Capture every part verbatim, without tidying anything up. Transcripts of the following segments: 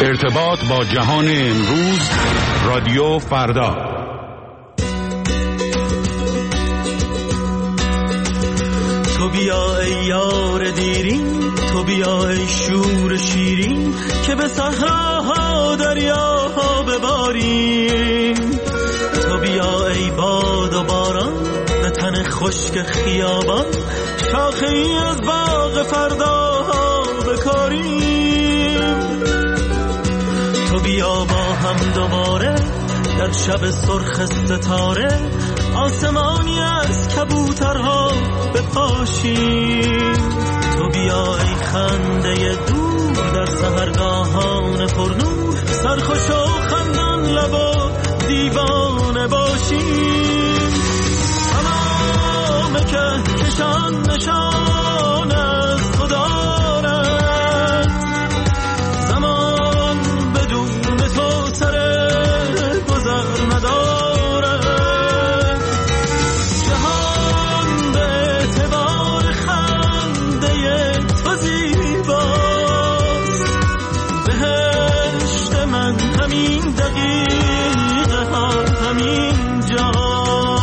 ارتباط با جهان امروز، رادیو فردا. تو بیا ای یار دیرین، تو بیا ای شور شیرین، که به صحراها دریاها بباریم. تو بیا ای باد و باران، به تن خشک خیابان، شاخه ای از باغ فرداها بکاریم. تو بیا با هم دوباره در شب سرخ ستاره، آسمانی از کبوترها بپاشیم. تو بیا ای خنده دور در سحرگاهان پرنور، سرخوش و خندان لب و دیوانه باشیم. تمام که کشان نشان از خدا رد، زمان بدون تو سر گذر نداره. جهان به اعتبار خنده تو زیباست، بهشت من همین دقیقه ها همین جاست.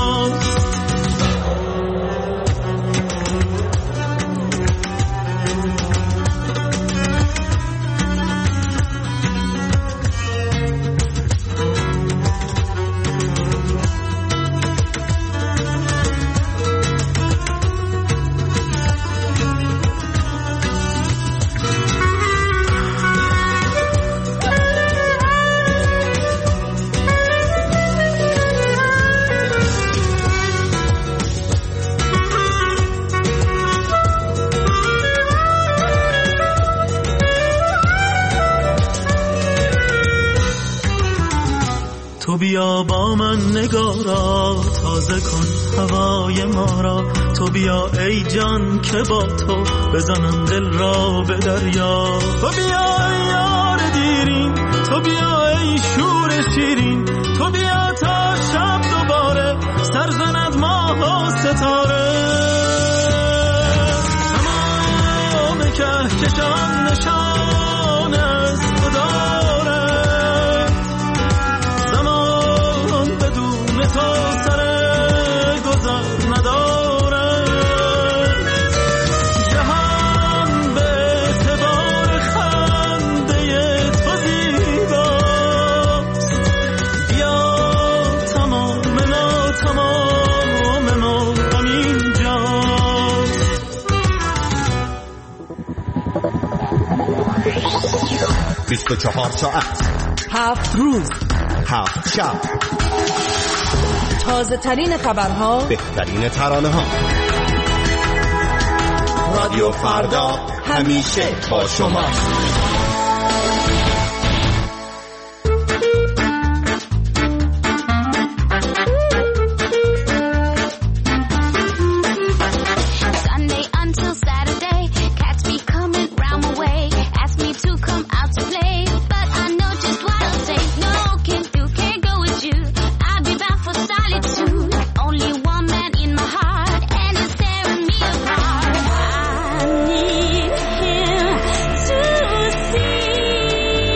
تو بیا با من نگارا، تازه کن هوای ما را. تو بیا ای جان که با تو بزنم دل را به دریا. تو بیا ای یار دیرین، تو بیا ای شور شیرین، تو بیا تا شب دوباره سر زند ماه و ستاره. تمام کهکشان نشان از خدا، تو سر گذر نداره. جهان به اعتبار خنده تو زیباست، بیا تمام ما تمام ما همین جاست. بیست و چهار ساعت، هفت روز، هفت شب، تازه ترین خبرها، بهترین ترانه ها. رادیو فردا همیشه با شماست. I need him to see.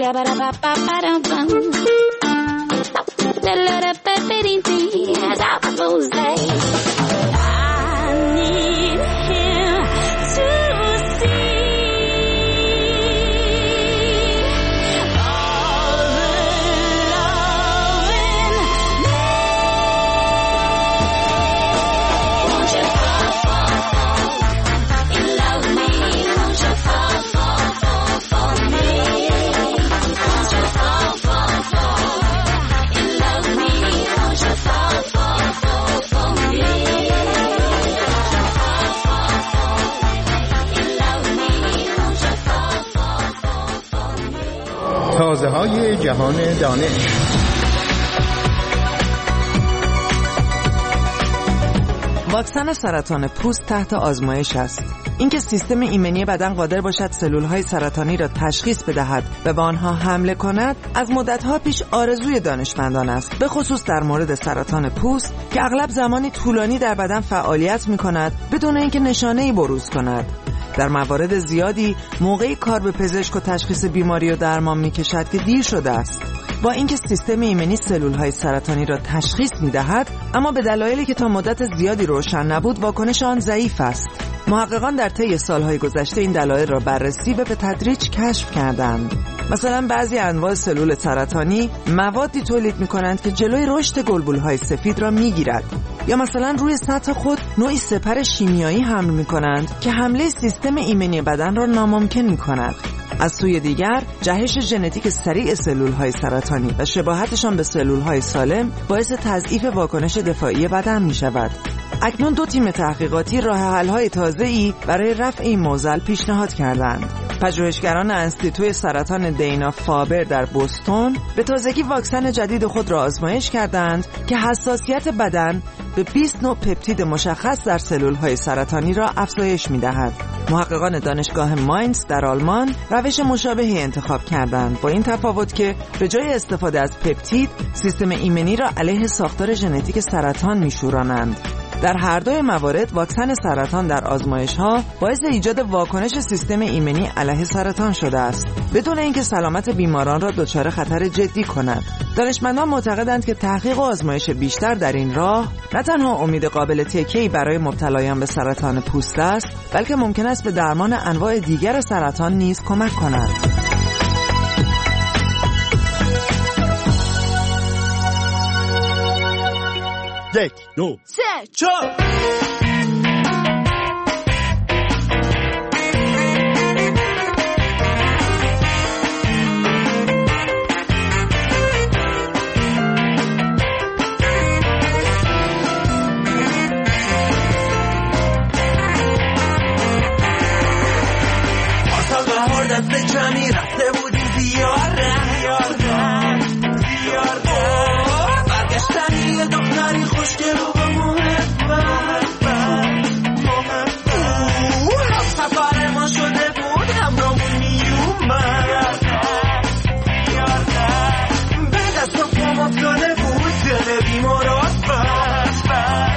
تازه های جهان دانش. واکسن سرطان پوست تحت آزمایش است. اینکه سیستم ایمنی بدن قادر باشد سلول‌های سرطانی را تشخیص بدهد و به آنها حمله کند، از مدت‌ها پیش آرزوی دانشمندان است، به خصوص در مورد سرطان پوست که اغلب زمانی طولانی در بدن فعالیت می‌کند بدون اینکه نشانه‌ای بروز کند. در موارد زیادی موقعی کار به پزشک و تشخیص بیماری و درمان می‌کشد که دیر شده است. با اینکه سیستم ایمنی سلول‌های سرطانی را تشخیص می‌دهد، اما به دلایلی که تا مدت زیادی روشن نبود واکنش آن ضعیف است. محققان در طی سال‌های گذشته این دلایل را بررسی و به تدریج کشف کردند. مثلا بعضی انواع سلول سرطانی موادی تولید می‌کنند که جلوی رشد گلبول‌های سفید را می‌گیرد، یا مثلا روی سطح خود نوعی سپر شیمیایی حمل می‌کنند که حمله سیستم ایمنی بدن را ناممکن می‌کند. از سوی دیگر جهش ژنتیک سریع سلول‌های سرطانی و شباهتشان به سلول‌های سالم باعث تضعیف واکنش دفاعی بدن می‌شود. اکنون دو تیم تحقیقاتی راه حل‌های تازه‌ای برای رفع این معضل پیشنهاد کردند. پژوهشگران انستیتوی سرطان دینا فابر در بوستون به تازگی واکسن جدید خود را آزمایش کردند که حساسیت بدن به بیست نوع پپتید مشخص در سلول‌های سرطانی را افزایش می‌دهد. محققان دانشگاه ماینز در آلمان روش مشابهی انتخاب کردند، با این تفاوت که به جای استفاده از پپتید، سیستم ایمنی را علیه ساختار ژنتیک سرطان می‌شورانند. در هر دوی موارد واکسن سرطان در آزمایش‌ها باعث ایجاد واکنش سیستم ایمنی علیه سرطان شده است، بدون اینکه سلامت بیماران را دچار خطر جدی کند. دانشمندان معتقدند که تحقیق و آزمایش بیشتر در این راه نه تنها امید قابل تکیه‌ای برای مبتلایان به سرطان پوست است، بلکه ممکن است به درمان انواع دیگر سرطان نیز کمک کند. یک، دو، سه، چهار. آسان بهار دست کمی رفته بودی زیاره زیاره زیاره برگشتنی یه دختری خوشگل و با محبت محبت هم سفر ما شده بود همرامون میومد به دست و پام افتاده بود دل بیمارات بس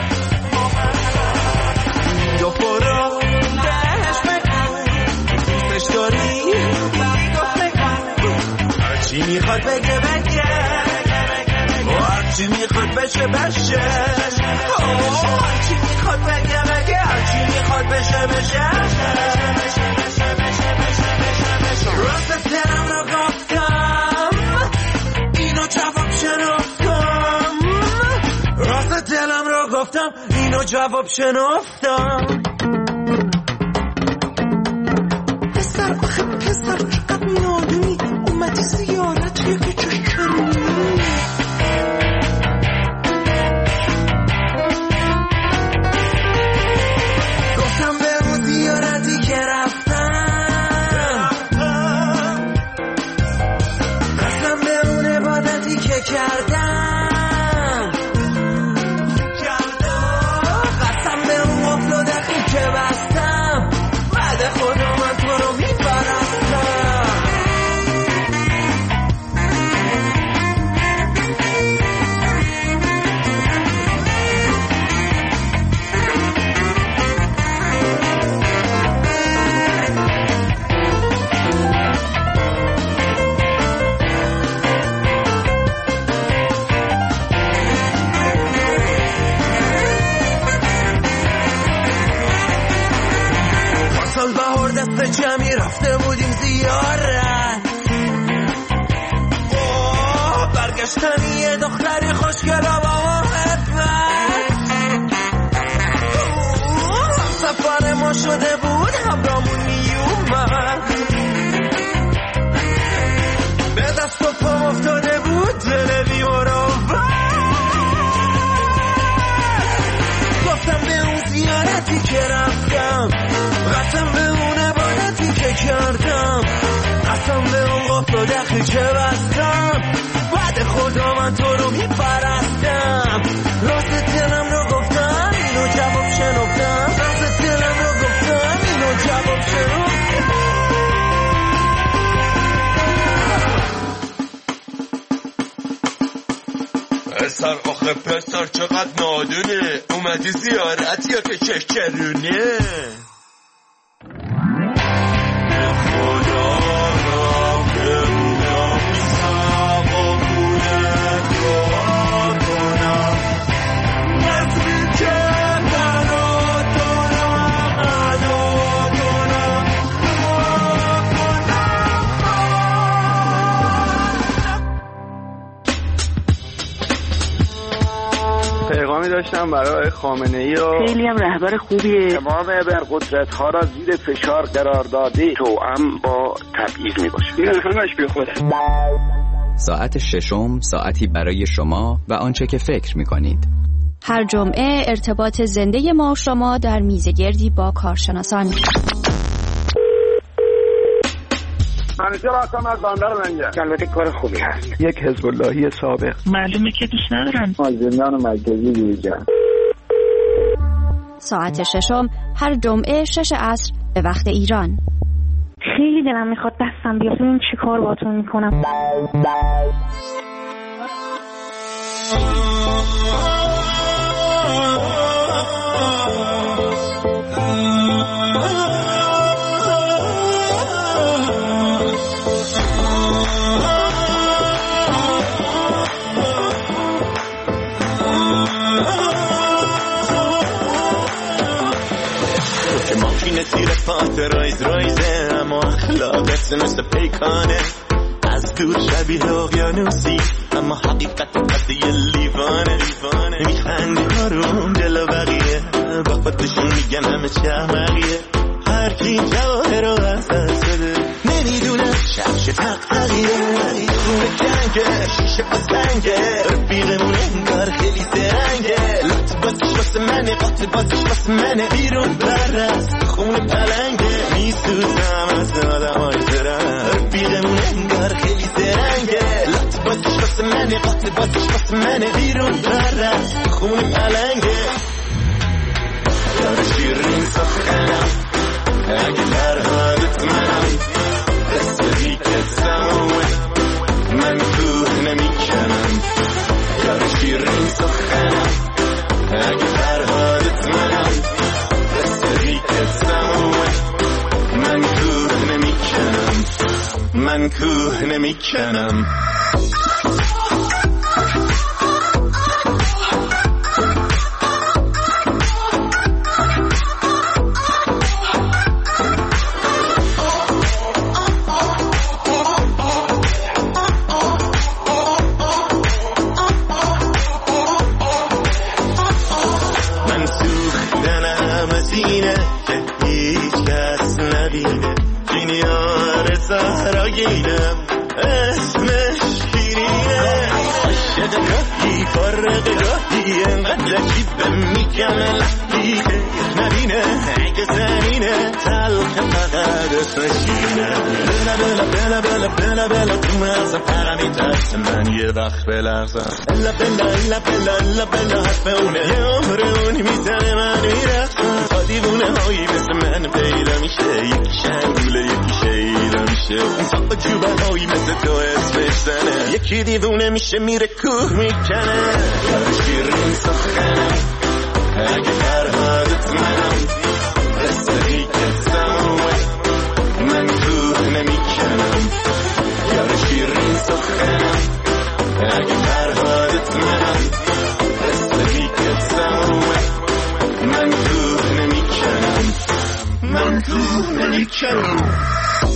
دو پرا دهش بگو دوستش داری دوست بگو هرچی میخواد بگه بگه هرچی میخواد بشه بشه هرچی میخواد بگه بگه هرچی میخواد بشه بشه راست دلم رو گفتم اینو جواب شنفتم راست دلم رو گفتم اینو جواب شنفتم پسر آخه پسر چقدر نادونی اومدی زیارت یکی چشمی کردم قسم به اون قفل و دقیق که بستم بعد خودم من تو رو میپرستم رفته بودیم زیارت، برگشتن یه دختری خوشگلا با محبت. سفر ما شده بود همرامون میومد، به دست و پام افتاده بود دل بیمراوت. گفتم به اون زیارتی که رفتم، قسم به اون عبادتی که کردم، قسم به اون قفل و دخلی که بستم، بعد خدا من تو رو میپرستم. راست دلم رو گفتم اینو جواب شنفتم، راست دلم رو گفتم اینو جواب شنفتم. پسر آخه پسر چقدر نادونه، اومدی زیارت یا که شکرونه؟ خدا را که بودم و بوده دعا کنم، نظری که برا دارم ادا کنم، دعا کنم. پیغامی داشتم برای خامنه ای و خیلی هم رهبر خوبیه. امام ابرقدرت ها را زیر فشار قرار داده، توأم با تبعیض می باشه. این همش بی خوده. ساعت ششم، ساعتی برای شما و آنچه که فکر می کنید. هر جمعه ارتباط زنده ما و شما در میزگردی با کارشناسان. منیجر هستم از بندر منجر. البته کار خوبی هست. یک حزب اللهی سابق. معلومه که دوست ندارن. مازندران مرکزی دیجا. ساعت ششم هر جمعه شش عصر به وقت ایران. خیلی دلم میخواد دستم بیاد ببینم چی کار باهاتون میکنم. زیر پات رایز رایزه، اما اخلاقت مثل پیکانه، از دور شبیه اقیانوسی اما حقیقت قد یه لیوانه. میخندی هارون دل بقیه، با خودشون میگن همه چه احمقیه. هر کی جواهر رو از دست بده نمیدونم شبش تقتقیه. خونه کنگه شیشه پسنگه، رفیقمون انگار خیلی زرنگه. لط بازش واسه منه، قاطع بازش واسه منه. بیرون برست خونه پلنگه، میسوزم از آدم های زرن. رفیقمون انگار خیلی زرنگه. لط بازش واسه منه، قاطع بازش واسه منه. بیرون برست خونه پلنگه. یار شیرین سخنم اگه فرهادت منم، رسیدی که زمونه من کوه نمیکنم. یار شیرین سخنم اگه فرهادت منم، رسیدی که زمونه من کوه نمیکنم، من کوه نمیکنم. زهراگیدم اسمش شیرینه، عاشق راهی فارغ راهی، انقدر عجیبه میکنه لحظی که نبینه. اگه زنینه تلخ فقط اسمش شیرینه. بلا بلا بلا بلا بلا بلا تو مغزم فقط میترسه من یه وقت بلرزم. الا بلا الا بلا الا بلا حرف اونه، یه عمر اونی میزنه من میرفتم. تا دیوونه هایی مثل من پیدا میشه، یکی شنگوله یکی شیدا میشه. اون تا جوبه هایی مثل تو اسمش زنه، یکی دیوونه میشه میره کوه میکنه. یار شیرین سخنم اگه فرهادت منم، رسیدی که زمونه من کوه نمیکنم. یار شیرین سخنم اگه فرهادت منم، رسیدی که زمونه من کوه نمیکنم، من کوه نمیکنم.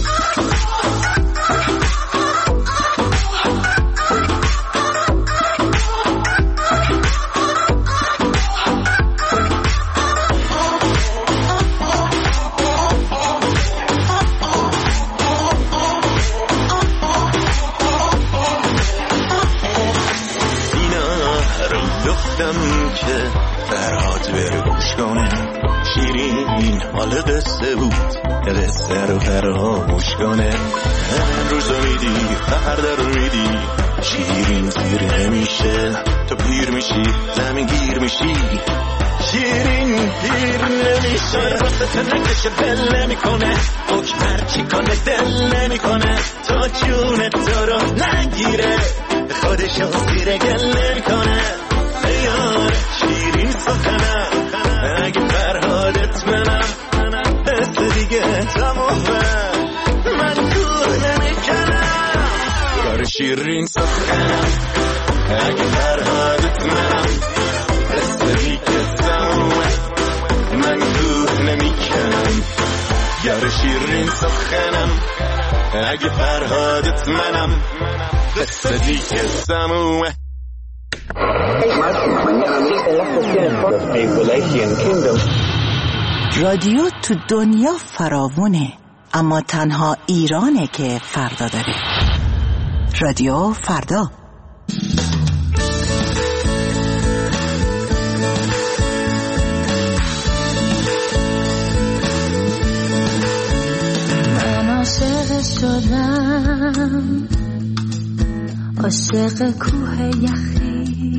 دلت بره گوش کنه. شیرین حال قصه بود قصه رو فراموش کنه. امروز رو میدی فردا رو میدی شیرین زیر نمیشه. تو پیر میشی زمین گیر میشی شیرین گیر نمیشه. واسه تو نکشه دل نمیکنه حکم هرچی کنه دل نمیکنه. تا جون تو رو نگیره خودشو زیر گل نمیکنه. یار شیرین سخنم اگه فرهادت منم حس دیگه تمومه من کور نمیکنم. یار شیرین سخنم اگه فرهادت منم حس دیگه تمومه من کور نمیکنم. یار شیرین سخنم اگه فرهادت منم حس دیگه تمومه. رادیو تو دنیا فراوونه اما تنها ایرانه که فردا داره. رادیو فردا. من عاشق شدم عاشق کوه یخی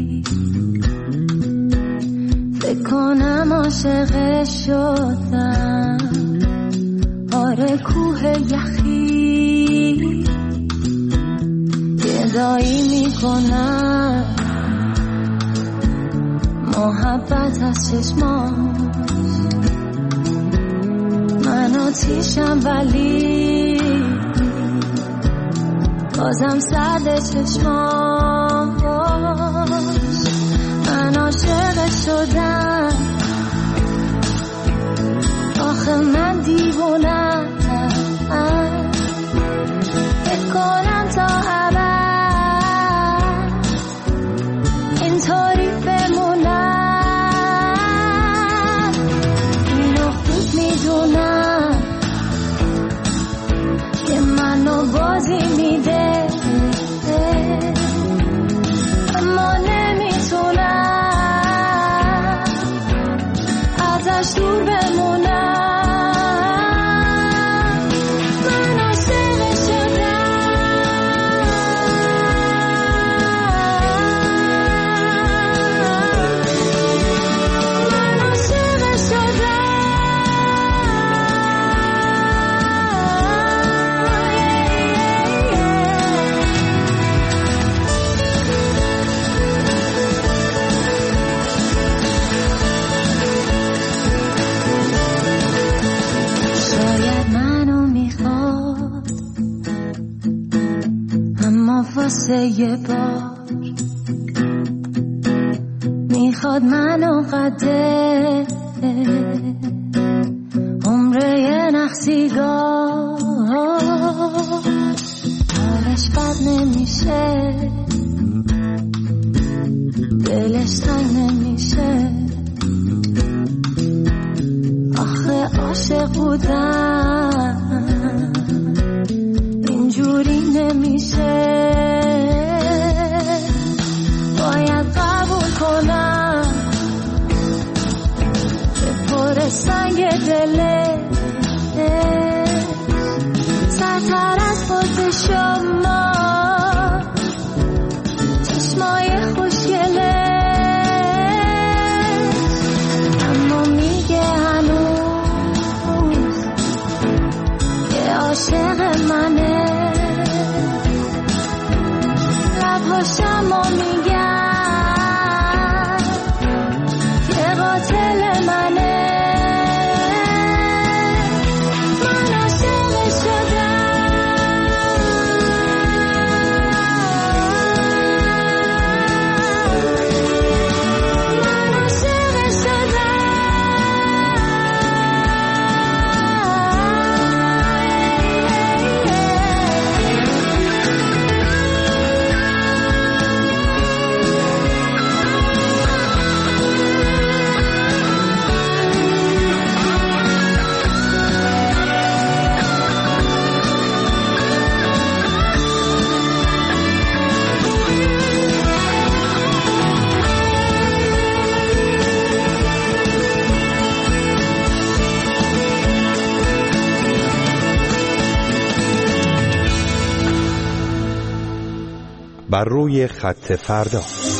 بکنم عاشق شدم آره کوه یخی گدایی میکنم محبت از چشماش. من آتیشم ولی بازم سرد چشماش. من عاشق شدم آخه من دیوونم بکنم تا ابد اینطوری بمونم. اینو خوب میدونم که منو بازی میده اما نمیتونم ازش دور بمونم. من عاشق شدم من عاشق شدم واسه یه بار میخواد منو قده عمره یه نخسیگاه حالش بد نمیشه دلش تنگ نمیشه. آخه عاشق بودم اینجوری نمیشه. باید قبول کنم به پر سنگ دله سرتر از خود شما چشمای خوشگله. اما میگه هنوز که عاشق منه. لبهاشم و میگن که قاتل منه. بر روی خط فردا.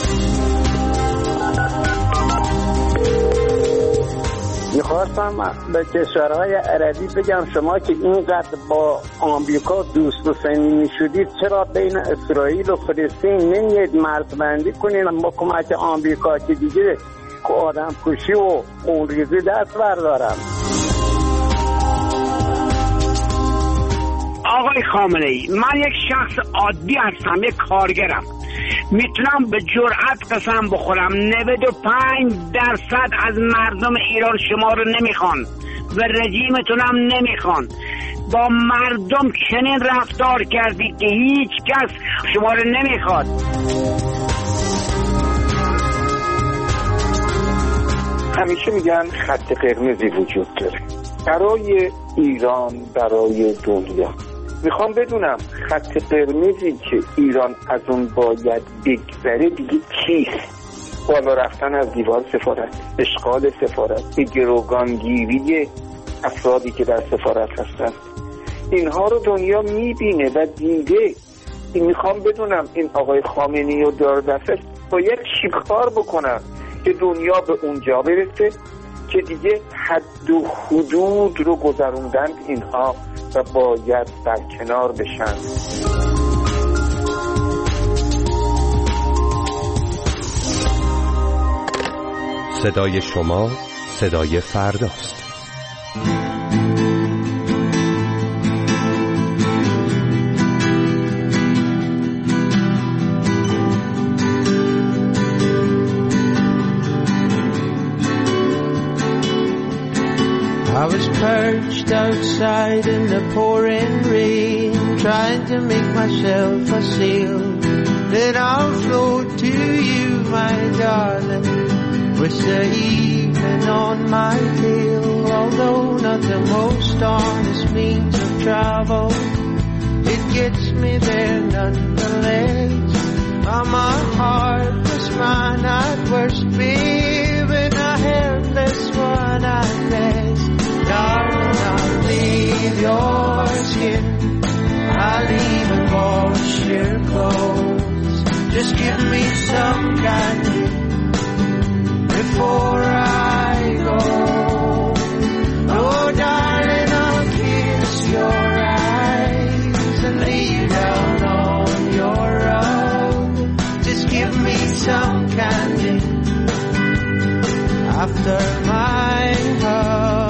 میخواستم به کشورهای عربی بگم شما که اینقدر با آمریکا دوست و صمیمی شدید، چرا بین اسرائیل و فلسطین نمیید مرزبندی کنید با کمک آمریکا که دیگه آدم کشی و خونریزی دست بردارم. آقای خامنه‌ای، من یک شخص عادی هستم، یک کارگرم، میتونم به جرأت قسم بخورم نود و پنج درصد از مردم ایران شما رو نمیخوان و رژیمتون هم نمیخوان. با مردم چنین رفتار کردید که هیچ کس شما رو نمیخواد. همیشه میگن خط قرمزی وجود داره برای ایران، برای دنیا. میخوام بدونم خط قرمزی که ایران از اون باید بگذره دیگه چیست؟ بالا رفتن از دیوار سفارت، اشغال سفارت، به گروگانگیری افرادی که در سفارت هستن، اینها رو دنیا میبینه و دیده. میخوام بدونم این آقای خامنه‌ای و دار دستش باید چی کار بکنن که دنیا به اونجا برسه که دیگه حد و حدود رو گذروندن اینها و باید در کنار بشن. صدای شما صدای فرداست. I was perched outside in the pouring rain, trying to make myself a sail. Then I'll float to you, my darling, with the evening on my tail. Although not the most honest means of travel, it gets me there nonetheless. I'm a heartless man at worst, babe, and a helpless one at best. Darling, I'll leave your skin, I'll even wash your clothes. Just give me some candy before I go. Oh, darling, I'll kiss your eyes and lay you down on your rug. Just give me some candy after my hug.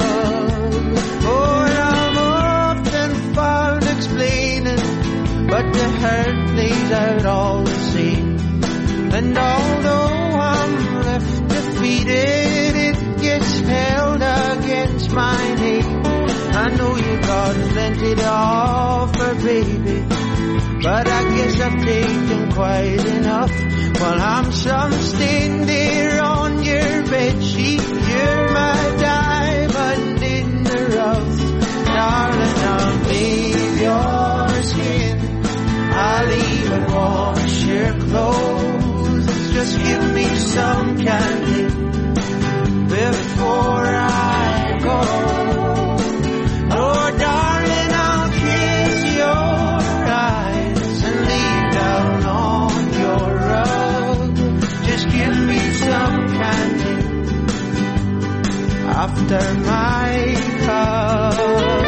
But the hurt plays out all the same. And although I'm left defeated, it gets held against my name. I know you got plenty to offer, baby, but I guess I've taken quite enough. While I'm some stain there on your bedsheet, you're my diamond in the rough. Darling, I'll leave your skin, I'll even wash your clothes. Just give me some candy before I go. Oh, darling, I'll kiss your eyes and lay down on your rug. Just give me some candy after my hug.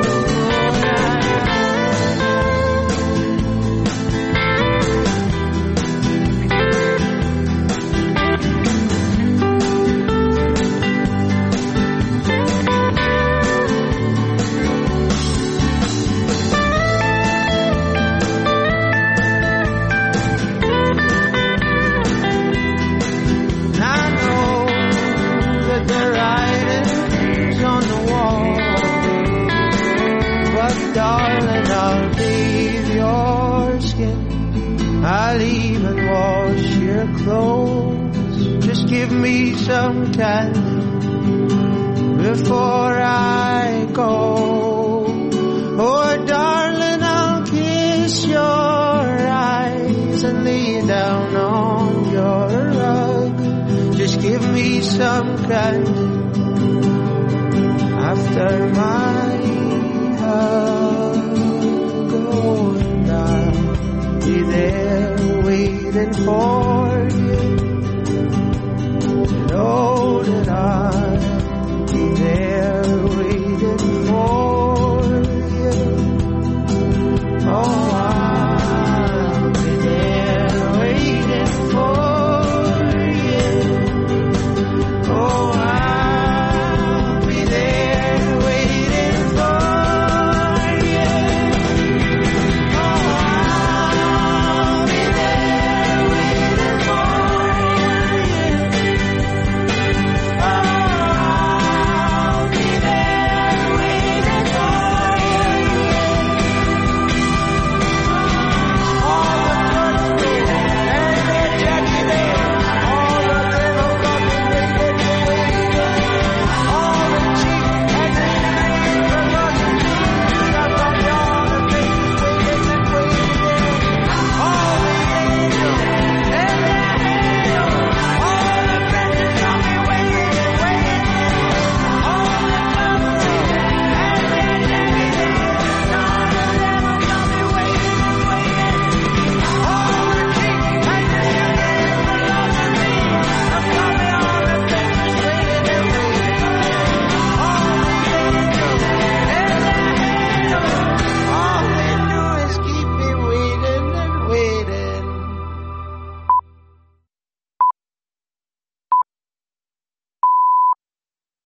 Darling, I'll leave your skin, I'll even wash your clothes. Just give me some candy before I go. Oh, darling, I'll kiss your eyes and lay down on your rug. Just give me some candy after my hug. Going down, be there waiting. waiting for